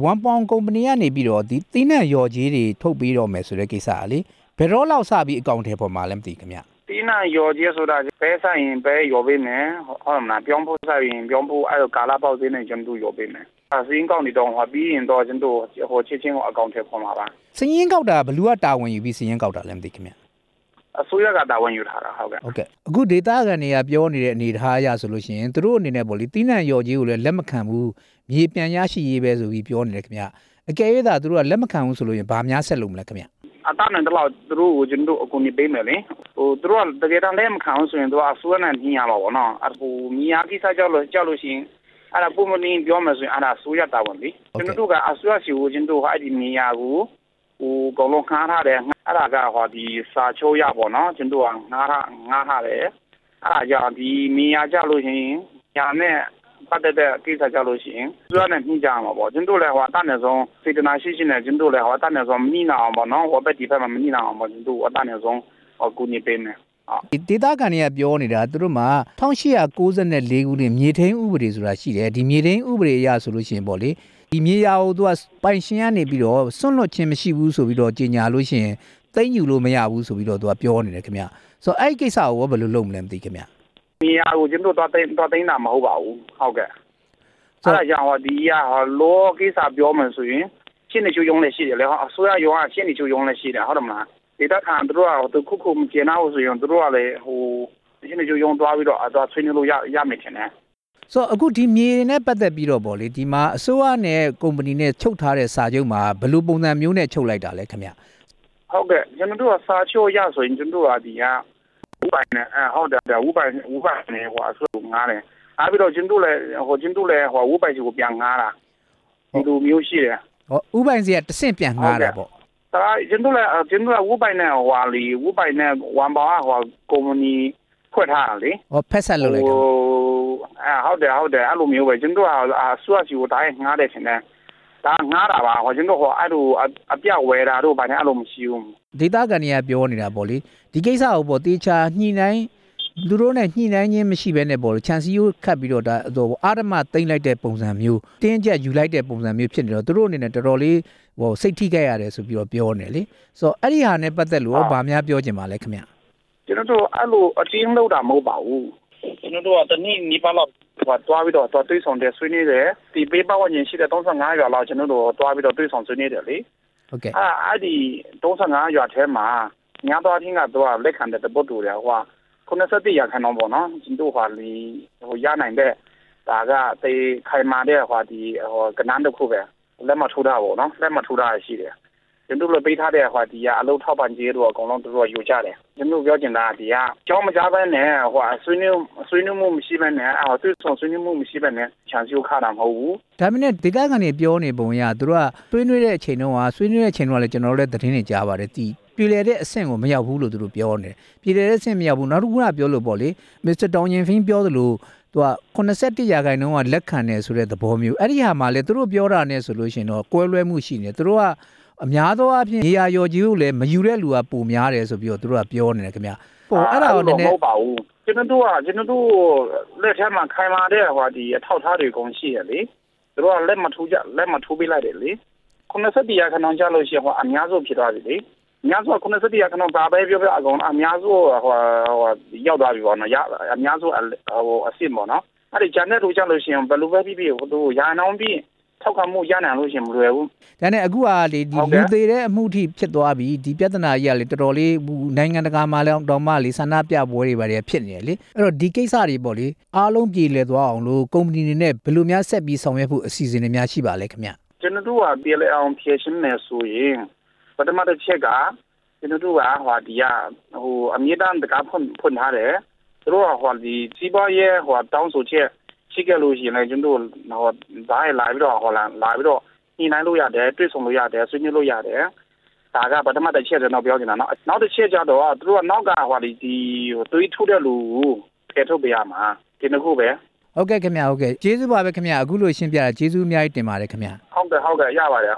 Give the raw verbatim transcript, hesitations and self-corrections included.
one pound company ကနေပြီးတော့ဒီသီးနှံရော်ကြီးတွေထုတ်ပြီးတော့မယ်ဆိုတဲ့ကိစ္စကလေဘယ်တော့လောက်စပြီးအကောင့်ထဲပေါ်မှာလည်းမသိခင်ဗျတီးနှံရော်ကြီးဆိုတာဘဲဆိုင်ရင်ဘဲရော်ပေးမယ်ဟုတ်မလားပြောင်းဖို့ဆိုင်ရင်ပြောင်းဖို့အဲ့လိုကာလာပေါက်သေးနေကျွန်တော်ရော်ပေးမယ်အစင်းကောက်နေတော့ဟောပြီးရင်တော့ကျွန်တော်ဟိုချက်ချင်းကိုအကောင့်ထဲပေါ်မှာပါစည်ရင်းကောက်တာဘလူးကတာဝန်ယူပြီးစည်ရင်းကောက်တာလည်းမသိခင်ဗျအစိုးရကတာဝန်ယူထားတာဟုတ်ကဲ့ဟုတ်ကဲ့အခုဒေတာကန်တွေကပြောနေတဲ့အနေအထားအရဆိုလို့ရှိရင်သူတို့အနေနဲ့ပေါ့လေတီးနှံရော်ကြီးကိုလည်းလက်မခံဘူးမြေပြန်ရရှိရေးပဲဆိုပြီးပြောနေတယ်ခင်ဗျအကယ်၍သာသူတို့ကလက်မခံဘူးဆိုလို့ရင်ဘာများဆက်လုပ်မလဲခင်ဗျအတားနဲ့တော့သူတို့ကိုကျွန်တော်အကူနေပေးမယ်လေဟိုသူတို့ကတကယ်တမ်းလက်မခံဘူးဆိုရင်သူကအစိုးရနဲ့ညှိရမှာပေါ့နော်အဟိုမြေယာကိစ္စကြောက်လို့ကြောက်လို့ရှိရင်အဲ့ဒါပုံမင်းပြောမယ်ဆိုရင်အဲ့ဒါအစိုးရတာဝန်လေကျွန်တော်တို့ကအစိုးရစီကိုကျွန်တော်အဲ့ဒီမြေယာကိုဟိုအကုန်လုံးခါထားတယ်အဲ့ဒါကဟောဒီစာချိုးရပေါ့နော်ကျွန်တော်ကငားထားငားထားတယ်အဲ့ဒါကြောင့်ဒီမြေယာကြောက်လို့ရှိရင်ညာနဲ့ပတ်သက်တဲ့ကိစ္စကြောက်လို့ရှိရင်သူကလည်းညှိကြမှာပေါ့ကျွန်တော်လည်းဟောအတနဲ့ဆုံးစေတနာရှိရှိနဲ့ကျွန်တော်လည်းဟောအတနဲ့ဆုံးမနှိနာအောင်ပေါ့နော်ဟောဘက်ဒီဘက်မှာမနှိနာအောင်ပေါ့ကျွန်တော်အတနဲ့ဆုံးဟောကူညီပေးမယ်ဒီဒေတာကန်တွေကပြောနေတာသူတို့မှာ၁၈၉၄ခုနှစ်မြေထိန်းဥပဒေဆိုတာရှိတယ်ဒီမြေထိန်းဥပဒေအရဆိုလို့ရှိရင်ပေါ့လေဒီမြေယာကိုသူကပိုင်ရှင်ကနေပြီးတော့စွန့်လွတ်ခြင်းမရှိဘူးဆိုပြီးတော့ကြေညာလို့ရှိရင်သိမ်းယူလို့မရဘူးဆိုပြီးတော့သူကပြောနေတယ်ခင်ဗျဆိုတော့အဲ့ဒီကိစ္စကိုဘယ်လိုလုပ်မလဲမသိခင်ဗျမြေယာကိုကျွန်တော်တော့သိမ်းတော့သိမ်းတာမဟုတ်ပါဘူးဟုတ်ကဲ့အဲ့ဒါကြောင့်ဟောဒီကဟောလောကိစ္စပြောမှဆိုရင်ရှင်းနေချိုးရုံးလည်းရှိတယ်လေဟောအစိုးရရုံးကရှင်းနေချိုးရုံးလည်းရှိတယ်ဟုတ်တယ်မလားဒေတာခံတို့ကခုခုမကျင်အောင်ဆိုရင်တို့ကလည်းဟိုရှင်းနေချိုးရုံးသွားပြီးတော့အသွားဆွေးနွေးလို့ရရမယ်ထင်တယ်ဆိုတော့အခုဒီမြေနဲ့ပတ်သက်ပြီးတော့ဗောလေဒီမှာအစိုးရနဲ့ကုမ္ပဏီနဲ့ချုပ်ထားတဲ့စာချုပ်မှာဘယ်လိုပုံစံမျိုးနဲ့ချုပ်လိုက်တာလဲခင်ဗျဟုတ်ကဲ့ကျွန်တော်တို့ကစာချုပ်ရဆိုရင်ကျွန်တော်တို့ကဒီကဥပိုင်နဲ့အဟုတ်တယ်ဥပိုင်ဥပိုင်နဲ့ဟိုအစိုးငားတယ်အားပြီးတော့ကျွန်တော်လည်းဟိုကျွန်တော်လည်းဟိုဥပိုင်စီကိုပြန်ငားတာဒီလိုမျိုးရှိတယ်ဟောဥပိုင်စီကတဆင့်ပြန်ငားတာပေါ့ဒါကျွန်တော်လည်းကျွန်တော်ဥပိုင်နဲ့ဟိုလီဥပိုင်နဲ့ဝန်ပေါဟိုကုမ္ပဏီခွဲထားတာလေဟောဖက်ဆက်လုပ်လိုက်တာအဲဟုတ်တယ်ဟုတ်တယ်အဲ့လိုမျိုးပဲကျွန်တော်ကအစိုးရစီကိုတိုင်းငားတယ်ထင်တယ်ဒါငားတာပါဟောကျွန်တော်ဟောအဲ့လိုအပြဝဲတာတို့ဘာနဲ့အဲ့လိုမရှိဘူးဒေတာကန်တွေကပြောနေတာပေါ့လေဒီကိစ္စကိုပေါ့တေချာညှိနှိုင်းသူတို့နဲ့ညှိနှိုင်းခြင်းမရှိဘဲနဲ့ပေါ့ချန်စီယိုခတ်ပြီးတော့ဒါအာရမသိမ့်လိုက်တဲ့ပုံစံမျိုးတင်းကျပ်ယူလိုက်တဲ့ပုံစံမျိုးဖြစ်နေတော့သူတို့အနေနဲ့တော်တော်လေးဟိုစိတ်ထိခဲ့ရတယ်ဆိုပြီးတော့ပြောနေလေဆိုတော့အဲ့ဒီဟာနဲ့ပတ်သက်လို့ဗာများပြောချင်ပါလဲခင်ဗျကျွန်တော်တို့အဲ့လိုအတင်းလောက်တာမဟုတ်ပါဘူးကျွန်တော်တို့ကတနည်းနိပါလောက်ဟိုတွားပြီးတော့တွားတွေးဆောင်တယ်ဆွေးနွေးတယ်ဒီပေးပါဝင်ရင်ရှိတဲ့၃၅ရွာလောက်ကျွန်တော်တို့တွားပြီးတော့တွေးဆောင်ဆွေးနွေးတယ်လေဟုတ်ကဲ့အဲ့အဲ့ဒီ၃၅ရွာထဲမှာညာတော်ချင်းကတော့လက်ခံတဲ့တပုတ်တူတယ်ဟိုခုနစ်ဆယ့်တစ်ရာခိုင်နှုန်းပေါ့နော်ကျွန်တော်ဟာလီဟိုရနိုင်တဲ့ဒါကတေခိုင်မာတဲ့ဟိုဒီဟိုကနန်းတစ်ခုပဲလက်မထိုးတာပေါ့နော်လက်မထိုးတာရှိတယ်ကျွန်တော်လည်းပေးထားတဲ့ဟိုဒီကအလုပ်ထောက်ပံ့ကြေးတို့အကုန်လုံးတို့ယူကြတယ်ကျွန်တော်ပြောချင်တာဒီကကြောင်းမကြဘဲနဲ့ဟိုဆွေးနွေးဆွေးနွေးမှုမရှိဘဲနဲ့ဟိုသူဆောင်ဆွေးနွေးမှုမရှိဘဲနဲ့ချန်စီကိုခါတာမဟုတ်ဘူးဒါပေမဲ့ဒေတာကန်တွေပြောနေပုံရသူတို့ကဆွေးနွေးတဲ့အချိန်တုန်းကဆွေးနွေးတဲ့အချိန်တုန်းကလည်းကျွန်တော်တို့လည်းသတင်းတွေကြားပါတယ်ဒီပြည်လေတဲ့အဆင့်ကိုမရောက်ဘူးလို့သူတို့ပြောနေတယ်ပြည်လေတဲ့အဆင့်မရောက်ဘူးနောက်တစ်ခုကပြောလို့ပေါ့လေမစ္စတာတောင်ရင်ဖင်းပြောသလိုသူကခုနစ်ဆယ့်တစ်ရာခိုင်နှုန်းကလက်ခံတယ်ဆိုတဲ့သဘောမျိုးအဲ့ဒီဟာမှာလေသူတို့ပြောတာနဲ့ဆိုလို့ရှိရင်တော့ကွဲလွဲမှုရှိနေတယ်သူတို့ကအများသောအားဖြင့်နေရာရော်ကြီးကိုလည်းမယူတဲ့လူကပုံများတယ်ဆိုပြီးတော့သူတို့ကပြောနေတယ်ခင်ဗျပေါ့အဲ့ဒါတော့နည်းနည်းမဟုတ်ပါဘူးကျွန်တော်တို့ကကျွန်တော်တို့လက်ထဲမှာခိုင်မာတဲ့ဟိုဒီအထောက်ထားတွေကုန်ရှိရလေသူတို့ကလက်မထိုးကြလက်မထိုးပေးလိုက်တယ်လေခုနစ်ဆယ့်တစ်ရာခိုင်နှုန်းကျလို့ရှိရင်ဟိုအများဆုံးဖြစ်သွားပြီလေအများဆုံးခုနစ်ဆယ့်တစ်ရာခိုင်နှုန်းဘာပဲပြောပြောအကောင်အများဆုံးဟိုဟိုရောက်သွားပြီပေါ့နော်ရအများဆုံးဟိုအစ်စ်ပေါ့နော်အဲ့ဒီဂျန်နဲ့ထိုးကြလို့ရှိရင်ဘယ်လိုပဲပြီးပြီးဟိုတို့ရာနှောင်းပြီးထောက်ခံမှုရနိုင်လို့ရှိရင်မလွယ်ဘူးဒါနဲ့အခုကလေဒီလူသေးတဲ့အမှုထိဖြစ်သွားပြီဒီပြဿနာကြီးကလေတော်တော်လေးနိုင်ငံတကာမှာလည်းတော့မှလေဆန္ဒပြပွဲတွေပါတယ်ဖြစ်နေတယ်လေအဲ့တော့ဒီကိစ္စတွေပေါ့လေအားလုံးပြည်လည်သွားအောင်လို့ကုမ္ပဏီတွေနဲ့ဘယ်လိုများဆက်ပြီးဆောင်ရွက်ဖို့အစီအစဉ်တွေများရှိပါလဲခင်ဗျကျွန်တော်တို့ကပြည်လည်အောင်ဖြည့်ရှင်းမယ်ဆိုရင်ပထမတစ်ချက်ကကျွန်တော်တို့ကဟိုဒီကဟိုအမြင့်တန်းတကားဖွင့်ဖွင့်ထားတယ်သူတို့ကဟိုဒီစီးပွားရေးဟိုတောင်းဆိုချက်ရှိကြလို့ရှိရင်ကျွန်တော်ဟိုဒါရလာပြီးတော့ဟိုလာလာပြီးတော့ညှိနှိုင်းလို့ရတယ်တွေ့ဆုံလို့ရတယ်ဆွေးနွေးလို့ရတယ်ဒါကပထမတစ်ချက်ကျွန်တော်ပြောနေတာနော်နောက်တစ်ချက်ကျတော့သူတို့ကနောက်ကဟိုဒီဒီဟိုသွေးထုတ်တဲ့လူဖယ်ထုတ်ပေးရမှာဒီနှစ်ခုပဲဟုတ်ကဲ့ခင်ဗျာဟုတ်ကဲ့ကျေးဇူးပါပဲခင်ဗျာအခုလိုရှင်းပြတာကျေးဇူးအများကြီးတင်ပါတယ်ခင်ဗျာဟုတ်ကဲ့ဟုတ်ကဲ့ရပါတယ်